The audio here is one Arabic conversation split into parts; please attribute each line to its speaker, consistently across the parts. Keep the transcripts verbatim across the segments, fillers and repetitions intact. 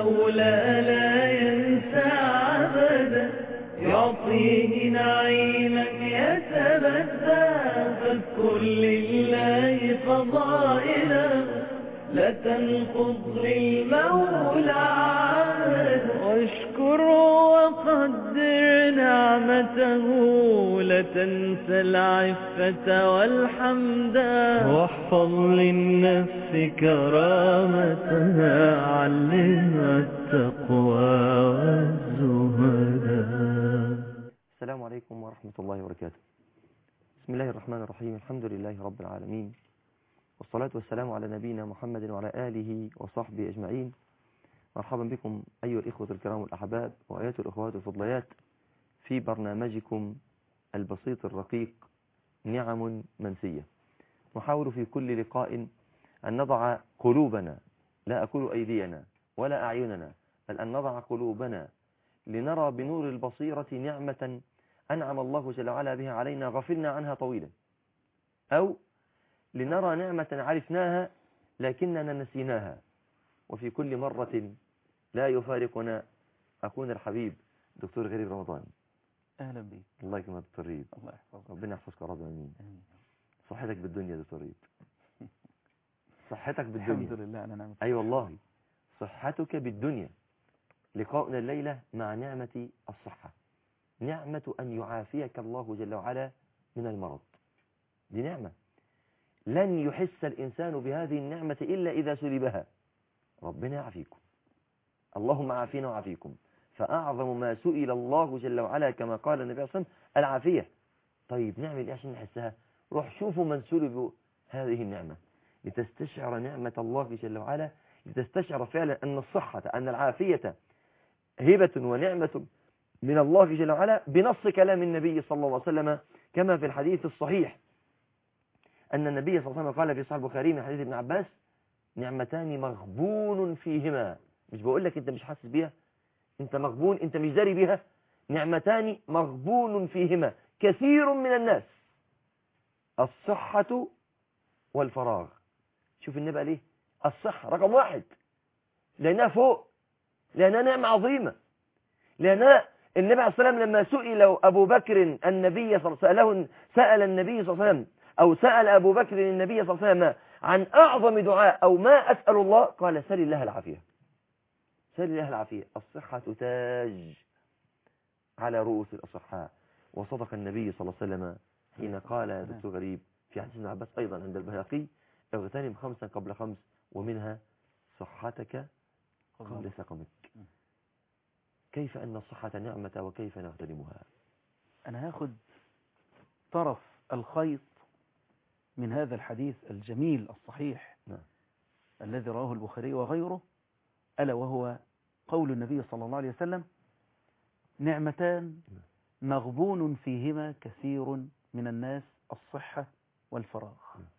Speaker 1: المولى لا ينسى عبدا يعطيه نعيما يتبدى فاذكر لله فضائله لا تنقض للمولى عهدا واشكره وقدر نعمته لا تنسى العفة والحمدا واحفظ للنفس كرامتها علمها التقوى والزهدا.
Speaker 2: السلام عليكم ورحمة الله وبركاته. بسم الله الرحمن الرحيم. الحمد لله رب العالمين، والصلاة والسلام على نبينا محمد وعلى آله وصحبه أجمعين. مرحبا بكم أيها الإخوة الكرام والأحباب وأيها الأخوات الفضليات في برنامجكم البسيط الرقيق نعم منسية. نحاول في كل لقاء أن نضع قلوبنا، لا أقول أيدينا ولا أعيننا، بل أن نضع قلوبنا لنرى بنور البصيرة نعمة أنعم الله جل وعلا بها علينا غفلنا عنها طويلا، أو لنرى نعمة عرفناها لكننا نسيناها. وفي كل مرة لا يفارقنا أخونا الحبيب دكتور غريب رمضان.
Speaker 3: أهلا بك.
Speaker 2: الله يكرمك دكتور غريب.
Speaker 3: الله يحفظك.
Speaker 2: ربنا يحفظك يا رب العالمين.
Speaker 3: آمين.
Speaker 2: صحتك بالدنيا دكتور غريب. صحتك بالدنيا.
Speaker 3: الحمد لله أنا نعمة.
Speaker 2: أي والله صحتك بالدنيا. لقاؤنا الليلة مع نعمة الصحة، نعمة أن يعافيك الله جل وعلا من المرض. دي نعمة لن يحس الإنسان بهذه النعمة إلا إذا سلبها. ربنا يعافيكم، اللهم عافينا وعافيكم. فأعظم ما سئل الله جل وعلا كما قال النبي صلى الله عليه وسلم العافية. طيب نعمل إيه عشان نحسها؟ روح شوفوا من سلبوا هذه النعمة لتستشعر نعمة الله جل وعلا، لتستشعر فعلا أن الصحة أن العافية هبة ونعمة من الله جل وعلا بنص كلام النبي صلى الله عليه وسلم كما في الحديث الصحيح أن النبي صلى الله عليه وسلم قال في صحيح البخاري من حديث ابن عباس: نعمتان مغبون فيهما. مش بقول لك أنت مش حاسس بيها، أنت مغبون، أنت مش داري بيها. نعمتان مغبون فيهما كثير من الناس: الصحة والفراغ. شوف النبي ليه الصحة رقم واحد، لأنها فوق، لأنها نعمة عظيمة، لأنها النبي عليه الصلاة والسلام لما سئل أبو بكر النبي صلى الله عليه وسلم سأل النبي صلى الله عليه وسلم أو سأل أبو بكر النبي صلى الله عليه وسلم عن أعظم دعاء أو ما أسأل الله، قال: سل الله العافية، سل الله العافية. الصحة تاج على رؤوس الأصحاء. وصدق النبي صلى الله عليه وسلم حين قال دكتور غريب في حديث ابن عباس أيضا عند البيهقي: اغتنم خمسا قبل خمس ومنها صحتك قبل سقمك. كيف أن الصحة نعمة وكيف نغتنمها؟
Speaker 3: أنا هاخد طرف الخيط من هذا الحديث الجميل الصحيح
Speaker 2: نعم.
Speaker 3: الذي رواه البخاري وغيره، ألا وهو قول النبي صلى الله عليه وسلم: نعمتان مغبون فيهما كثير من الناس: الصحة والفراغ.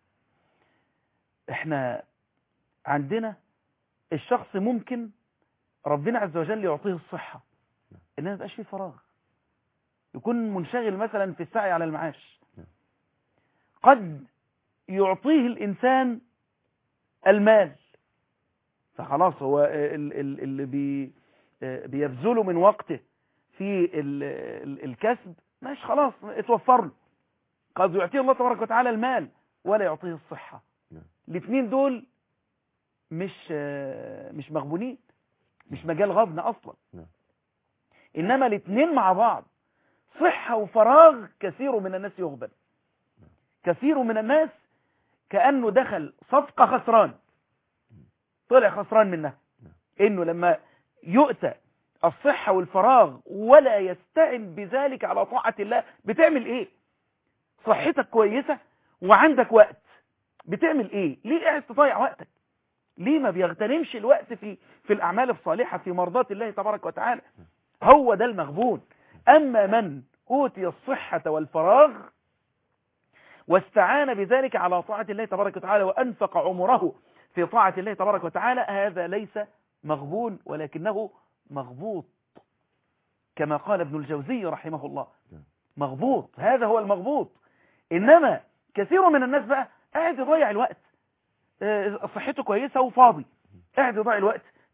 Speaker 3: احنا عندنا الشخص ممكن ربنا عز وجل يعطيه الصحة إنه ما يبقاش فيه فراغ، يكون منشغل مثلا في السعي على المعاش. قد يعطيه الإنسان المال فخلاص هو اللي بي بيبذله من وقته في الكسب مش خلاص اتوفر له. قد يعطيه الله تبارك وتعالى المال ولا يعطيه الصحة. الاثنين دول مش مش مغبونين، مش مجال غبن أصلا. إنما الاثنين مع بعض صحة وفراغ كثير من الناس يغبن. كثير من الناس كأنه دخل صفقة خسران طلع خسران منها، إنه لما يؤتى الصحة والفراغ ولا يستعن بذلك على طاعة الله. بتعمل إيه؟ صحتك كويسة وعندك وقت، بتعمل إيه؟ ليه قاعد تضيع وقتك؟ ليه ما بيغتنمش الوقت في في الأعمال الصالحة في مرضات الله تبارك وتعالى؟ هو ده المغبون. أما من أوتي الصحة والفراغ واستعان بذلك على طاعة الله تبارك وتعالى وأنفق عمره في طاعة الله تبارك وتعالى، هذا ليس مغبون ولكنه مغبوط، كما قال ابن الجوزي رحمه الله. مغبوط، هذا هو المغبوط. إنما كثير من الناس بقى قاعد يضيع الوقت، صحته كويسة وفاضي، قاعد يضيع الوقت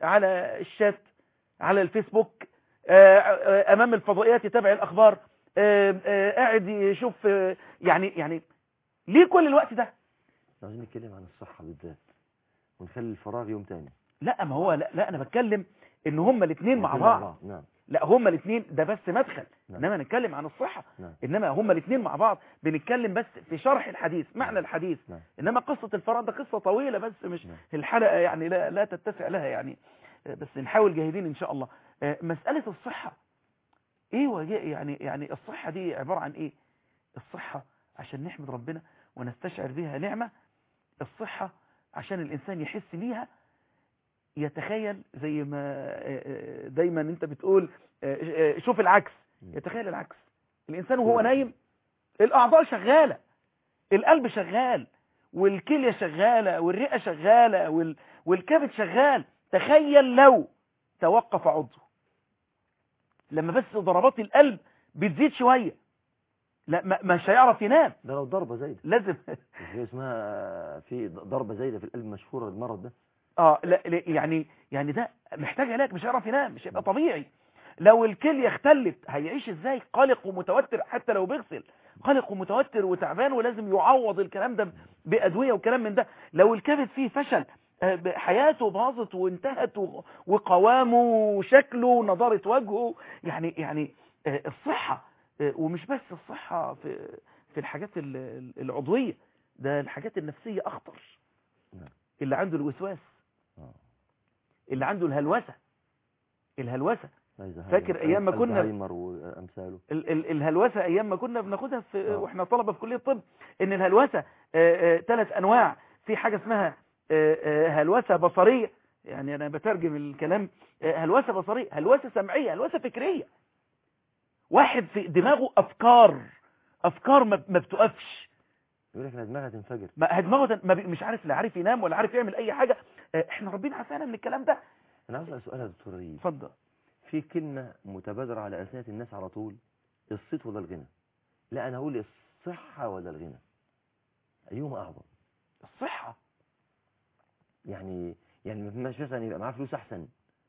Speaker 3: على الشات، على الفيسبوك، امام الفضائيات يتابع الاخبار، قاعد يشوف، يعني يعني ليه كل الوقت ده؟
Speaker 2: عايزين نتكلم عن الصحة بالذات ونخلي الفراغ يوم تاني.
Speaker 3: لا ما هو لا, لا انا بتكلم ان هما الاثنين مع بعض.
Speaker 2: نعم.
Speaker 3: لا هما الاثنين ده بس مدخل.
Speaker 2: نعم.
Speaker 3: انما نتكلم عن الصحة.
Speaker 2: نعم.
Speaker 3: انما هما الاثنين مع بعض بنتكلم بس في شرح الحديث، معنى
Speaker 2: نعم.
Speaker 3: الحديث.
Speaker 2: نعم.
Speaker 3: انما قصة الفراغ ده قصة طويلة، بس مش
Speaker 2: نعم.
Speaker 3: الحلقة يعني لا, لا تتسع لها يعني، بس نحاول جاهدين ان شاء الله. مسألة الصحة ايه وجه يعني يعني الصحة دي عبارة عن ايه؟ الصحة عشان نحمد ربنا ونستشعر بها نعمة. الصحة عشان الانسان يحس بيها، يتخيل زي ما دايما انت بتقول شوف العكس، يتخيل العكس. الانسان وهو نايم الاعضاء شغالة، القلب شغال والكلية شغالة والرئة شغالة وال... والكبد شغال. تخيل لو توقف عضو، لما بس ضربات القلب بتزيد شوية، لا مش هيعرف ينام.
Speaker 2: ده لو ضربة زايدة
Speaker 3: لازم
Speaker 2: اسمها في ضربة زايدة في القلب مشهورة المرض ده.
Speaker 3: اه لا يعني يعني ده محتاج علاج، مش هيعرف ينام، مش هيبقى طبيعي. لو الكلية اختلت هيعيش ازاي؟ قلق ومتوتر، حتى لو بيغسل قلق ومتوتر وتعبان، ولازم يعوض الكلام ده بأدوية وكلام من ده. لو الكبد فيه فشل، حياته باظت وانتهت، وقوامه وشكله ونضارة وجهه. يعني يعني الصحة، ومش بس الصحة في في الحاجات العضوية، ده الحاجات النفسية أخطر. اللي عنده الوسواس، اللي عنده الهلوسة، الهلوسة فاكر ايام ما كنا
Speaker 2: وامثاله
Speaker 3: الهلوسه ايام ما كنا بناخدها في أوه. واحنا طلبه في كليه الطب، ان الهلوسه ثلاث انواع. في حاجه اسمها هلوسه بصريه، يعني انا بترجم الكلام، هلوسه بصريه، هلوسه سمعيه، هلوسه فكريه. واحد في دماغه افكار افكار ما بتقفش،
Speaker 2: يقول لك دماغها تنفجر،
Speaker 3: ما دماغه مش عارف، لا عارف ينام ولا عارف يعمل اي حاجه. احنا ربنا عافانا من الكلام ده.
Speaker 2: انا عاوز اسال سؤال يا دكتور ريم.
Speaker 3: اتفضل.
Speaker 2: في كلمة متبادرة على ألسنة الناس على طول، الصيت ولا الغنى؟ لا أنا أقول الصحة ولا الغنى؟ أيهما أعظم؟
Speaker 3: الصحة.
Speaker 2: يعني يعني مش مثلا يبقى معاه فلوس أحسن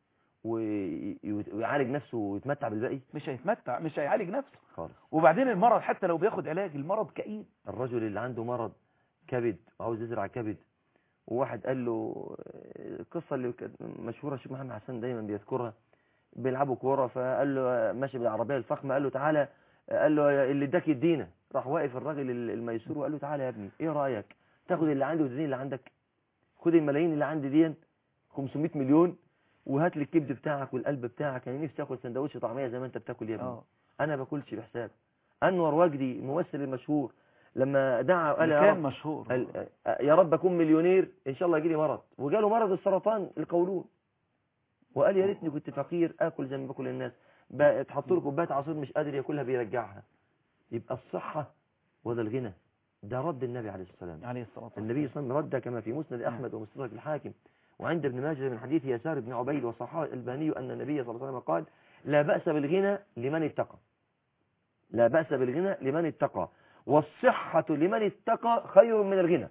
Speaker 2: ويعالج نفسه ويتمتع بالباقي؟
Speaker 3: مش هيتمتع، مش هيعالج نفسه
Speaker 2: خالص.
Speaker 3: وبعدين المرض حتى لو بياخد علاج، المرض كئيب.
Speaker 2: الرجل اللي عنده مرض كبد وعاوز يزرع كبد، وواحد قال له القصة اللي مشهورة الشيخ محمد حسن دايما بيذكرها، بيلعبوا كوره، فقال له ماشي بالعربيه الفخمه، قال له تعالى، قال له اللي اداك يدينا. راح واقف الراجل الميسور وقال له تعالى يا ابني، ايه رايك تاخد اللي عندي وتديني اللي عندك؟ خد الملايين اللي عندي دي خمسمائة مليون، وهات لي الكبد بتاعك والقلب بتاعك. انا نفسي اكل سندوتش طعميه زي ما انت بتاكل يا ابني. أوه. انا باكلش بحساب. انور وجدي الممثل المشهور لما دعا قال يا
Speaker 3: كان
Speaker 2: رب
Speaker 3: مشهور
Speaker 2: قال يا رب اكون مليونير ان شاء الله يجي لي مرض، وجاله مرض السرطان القولون، وقال يا ريتني كنت فقير اكل زي ما باكل الناس. تحط له كوبايه عصير مش قادر ياكلها بيرجعها. يبقى الصحه ولا الغنى؟ ده رد النبي عليه الصلاه والسلام.
Speaker 3: عليه الصلاه والسلام
Speaker 2: النبي صلى الله عليه وسلم رد كما في مسند احمد ومستدرك الحاكم وعند ابن ماجه من حديث يسار بن عبيد وصححه الألباني ان النبي صلى الله عليه وسلم قال لا باس بالغنى لمن اتقى، لا باس بالغنى لمن اتقى، والصحه لمن اتقى خير من الغنى،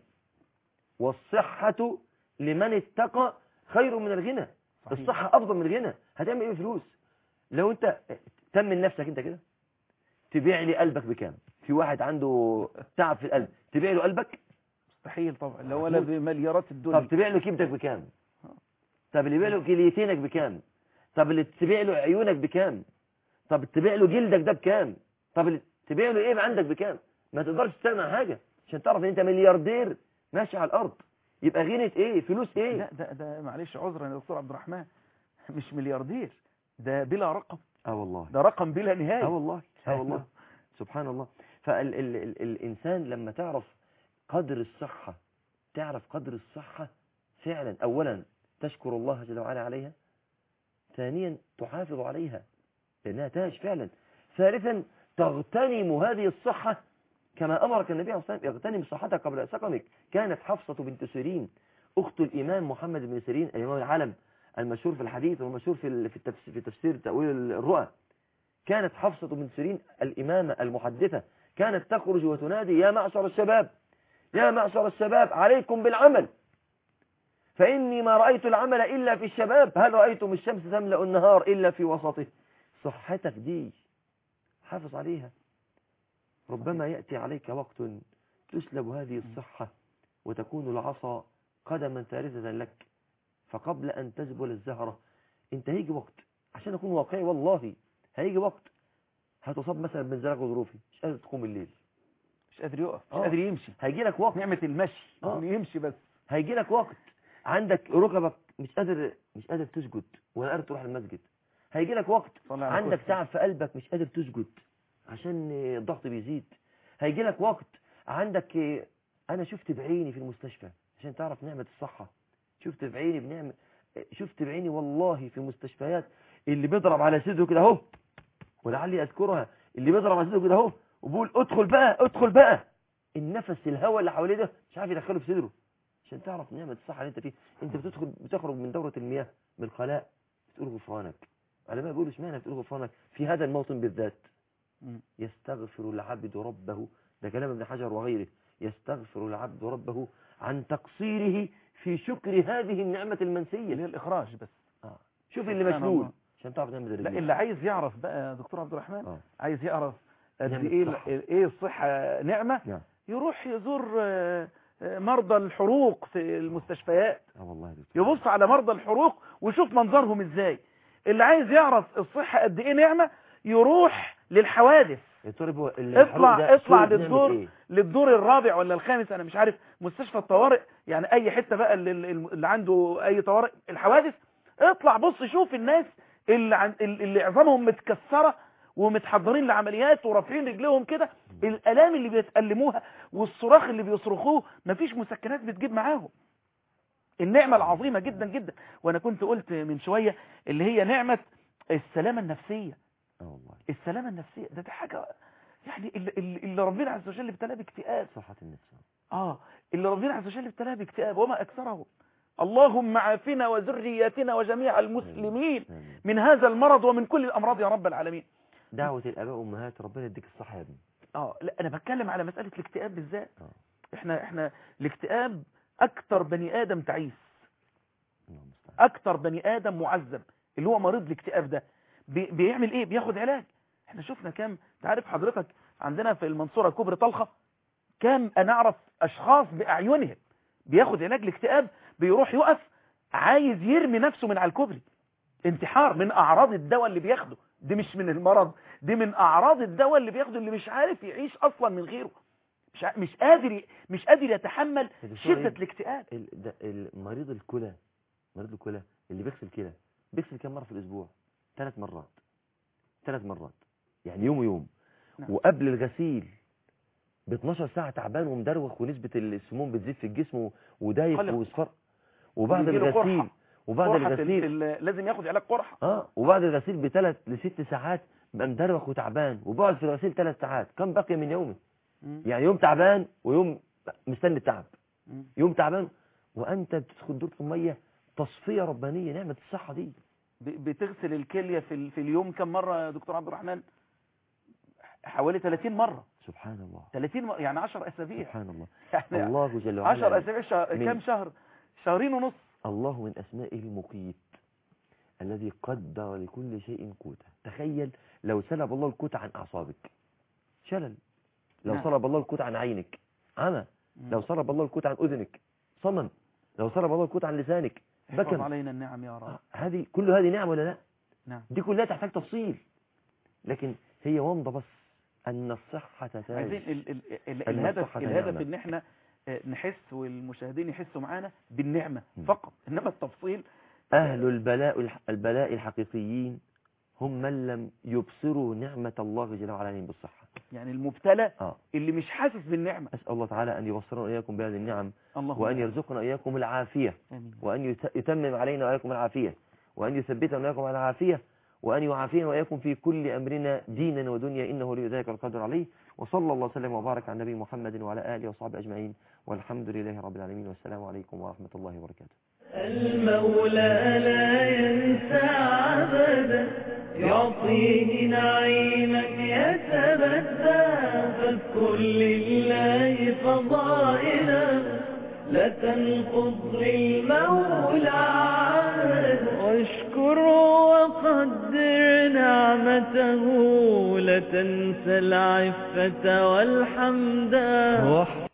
Speaker 2: والصحه لمن اتقى خير من الغنى. صحيح. الصحة أفضل من الغنى. هتعمل إيه فلوس؟ لو أنت تمن نفسك أنت كده، تبيع لي قلبك بكام؟ في واحد عنده تعب في القلب، تبيع له قلبك؟
Speaker 3: مستحيل طبعا، لو ولا بمليارات الدنيا.
Speaker 2: طب تبيع له كبدك بكام؟ طب اللي يبيع له كليتينك بكام؟ طب اللي تبيع له عيونك بكام؟ طب تبيع له جلدك ده بكام؟ طب اللي تبيع له إيه عندك بكام؟ ما تقدرش تستغنى عن حاجة عشان تعرف إن أنت ملياردير ماشي على الأرض. يبقى غنى ايه؟ فلوس ايه؟
Speaker 3: لا ده ده معلش عذرا يا دكتور عبد الرحمن، مش ملياردير، ده بلا رقم.
Speaker 2: اه والله
Speaker 3: ده رقم بلا نهايه.
Speaker 2: اه والله اه والله سبحان الله. فالانسان لما تعرف قدر الصحه، تعرف قدر الصحه فعلا، اولا تشكر الله جل وعلا عليها، ثانيا تحافظ عليها لانها تاج فعلا، ثالثا تغتنم هذه الصحه كما أمرك النبي عليه الصلاة والسلام اغتنم صحتك قبل سقمك. كانت حفصة بنت سيرين أخت الإمام محمد بن سيرين الإمام العالم المشهور في الحديث والمشهور في في تفسير تأويل الرؤى، كانت حفصة بنت سيرين الإمامة المحدثة كانت تخرج وتنادي يا معشر الشباب، يا معشر الشباب عليكم بالعمل، فإني ما رأيت العمل إلا في الشباب، هل رأيتم الشمس تملأ النهار إلا في وسطه؟ صحتك دي حافظ عليها. ربما يأتي عليك وقت تسلب هذه الصحة وتكون العصا قدما ثالثة لك، فقبل أن تزبل الزهرة انت هيجي وقت، عشان أكون واقعي والله هيجي وقت هتصاب مثلا بنزلق ظروفي، مش قادر تقوم الليل،
Speaker 3: مش قادر يقف، مش
Speaker 2: آه.
Speaker 3: قادر يمشي.
Speaker 2: هيجي لك وقت
Speaker 3: نعمة المشي
Speaker 2: آه.
Speaker 3: إنه يمشي بس.
Speaker 2: هيجي لك وقت عندك ركبك مش قادر مش قادر تسجد ولا قادر تروح المسجد. هيجي لك وقت عندك تعب في قلبك مش قادر تسجد عشان الضغط بيزيد. هيجي لك وقت عندك، انا شفت بعيني في المستشفى عشان تعرف نعمة الصحة، شفت بعيني بنعمة شفت بعيني والله في مستشفيات اللي بيضرب على صدره كده اهو، ولعلي اذكرها، اللي بيضرب على صدره كده اهو وبيقول ادخل بقى ادخل بقى، النفس الهواء اللي حواليه ده مش عارف يدخله في صدره، عشان تعرف نعمة الصحة اللي انت فيه. انت بتدخل بتخرج من دورة المياه من الخلاء بتقول غفرانك، علماء بيقولوا اشمعنى بتقول غفرانك في هذا الموطن بالذات؟ يستغفر العبد ربه، ده كلام ابن حجر وغيره، يستغفر العبد ربه عن تقصيره في شكر هذه النعمة المنسية
Speaker 3: اللي هي الإخراج بس.
Speaker 2: آه. شوف اللي مشلول عشان تعرف نعمة الرجل.
Speaker 3: لا اللي عايز يعرف بقى يا دكتور عبد الرحمن آه. عايز يعرف قد
Speaker 2: نعمة
Speaker 3: ايه
Speaker 2: الصحة.
Speaker 3: ايه الصحة نعمة
Speaker 2: نعم.
Speaker 3: يروح يزور مرضى الحروق في المستشفيات.
Speaker 2: اه والله
Speaker 3: يبص على مرضى الحروق ويشوف منظرهم ازاي. اللي عايز يعرف الصحة قد ايه نعمة يروح للحوادث. اطلع اطلع للدور إيه؟ للدور الرابع ولا الخامس، انا مش عارف، مستشفى الطوارئ، يعني اي حتة بقى اللي, اللي عنده اي طوارئ الحوادث، اطلع بص شوف الناس اللي, عن اللي عظامهم متكسرة ومتحضرين لعمليات ورافعين رجلهم كده، الالام اللي بيتألموها والصراخ اللي بيصرخوه، مفيش مسكنات بتجيب معاهم. النعمة العظيمة جدا جدا. وانا كنت قلت من شوية اللي هي نعمة السلامة النفسية.
Speaker 2: اه والله
Speaker 3: السلامة النفسية ده, ده حاجة يعني اللي, اللي ربنا عز وجل ابتلاه باكتئاب.
Speaker 2: صحة النفس.
Speaker 3: اه اللي ربنا عز وجل ابتلاه باكتئاب وما اكثره. اللهم عافنا وذرياتنا وجميع المسلمين من هذا المرض ومن كل الامراض يا رب العالمين.
Speaker 2: دعوة الاباء والامهات ربنا يديك الصحة يا ابني.
Speaker 3: اه لا انا بتكلم على مسألة الاكتئاب بالذات. احنا احنا الاكتئاب اكتر بني ادم تعيس، اكتر بني ادم معذب اللي هو مريض الاكتئاب ده. بي بيعمل ايه؟ بياخد علاج. احنا شفنا كام، تعرف حضرتك عندنا في المنصورة كوبري طلخة كام انا اعرف اشخاص باعينهم بياخد علاج الاكتئاب، بيروح يقف عايز يرمي نفسه من على الكوبري، انتحار من اعراض الدواء اللي بياخده. دي مش من المرض، دي من اعراض الدواء اللي بياخده، اللي مش عارف يعيش اصلا من غيره، مش مش قادر مش قادر يتحمل شدة الاكتئاب.
Speaker 2: المريض الكلى، مريض الكلى اللي بيغسل كلى بيغسل كم مرة في الاسبوع؟ ثلاث مرات ثلاث مرات يعني يوم ويوم. نعم. وقبل الغسيل ب اتناشر ساعة تعبان ومدروخ ونسبة السموم بتزيد في الجسم ودايخ وصفر. وبعد الغسيل وبعد الغسيل
Speaker 3: لازم ياخد علاج قرحة.
Speaker 2: اه وبعد الغسيل بثلاث لست ساعات بقى مدروخ وتعبان، وبعد في الغسيل ثلاث ساعات. كم بقي من يومه؟ مم. يعني يوم تعبان ويوم مستني التعب. مم. يوم تعبان وانت بتدخل دورة المية، تصفية ربانية. نعمة الصحة دي.
Speaker 3: بتغسل الكلية في, في اليوم كم مرة يا دكتور عبد الرحمن؟ حوالي ثلاثين مرة.
Speaker 2: سبحان الله.
Speaker 3: ثلاثين مرة يعني عشر أسابيع.
Speaker 2: سبحان الله.
Speaker 3: يعني
Speaker 2: الله جل وعلا.
Speaker 3: عشر أسابيع شهر... كم شهر؟ شهرين ونص.
Speaker 2: الله من أسمائه المقيت الذي قدر لكل شيء قوته. تخيل لو سلب الله القوت عن أعصابك شلل، لو نعم. سلب الله القوت عن عينك عمى، لو سلب الله القوت عن أذنك صمم، لو سلب الله القوت عن لسانك
Speaker 3: بكم. علينا النعم يا رب.
Speaker 2: هذه كل هذه نعم ولا لا؟
Speaker 3: نعم.
Speaker 2: دي كلها تحتاج تفصيل، لكن هي ومضة بس أن الصحة تاج.
Speaker 3: عايزين ال ال ال الهدف الهدف ان احنا نحس والمشاهدين يحسوا معانا بالنعمة فقط، انما التفصيل.
Speaker 2: أهل البلاء البلاء الحقيقيين هم من لم يبصروا نعمة الله جل وعلا بالصحة.
Speaker 3: يعني المبتلى
Speaker 2: آه.
Speaker 3: اللي مش حاسس بالنعمة.
Speaker 2: أسأل الله تعالى أن يبصرنا وإياكم بهذه النعم، وأن يرزقنا إياكم العافية،
Speaker 3: آمين.
Speaker 2: وأن يتمم علينا وإياكم العافية، وأن يثبتنا وإياكم على العافية، وأن يعافينا وإياكم في كل أمرنا دينا ودنيا، إنه لي ذلك القدر عليه. وصلى الله وسلم وبارك على النبي محمد وعلى آله وصحبه أجمعين، والحمد لله رب العالمين، والسلام عليكم ورحمة الله وبركاته.
Speaker 1: المولى لا ينسى عبدا، يعطيه نعيما يتبدى، فاذكر لله فضائله لا تنسى وانقض للمولى عهد واشكره وقدر نعمته لا تنسى العفة والحمد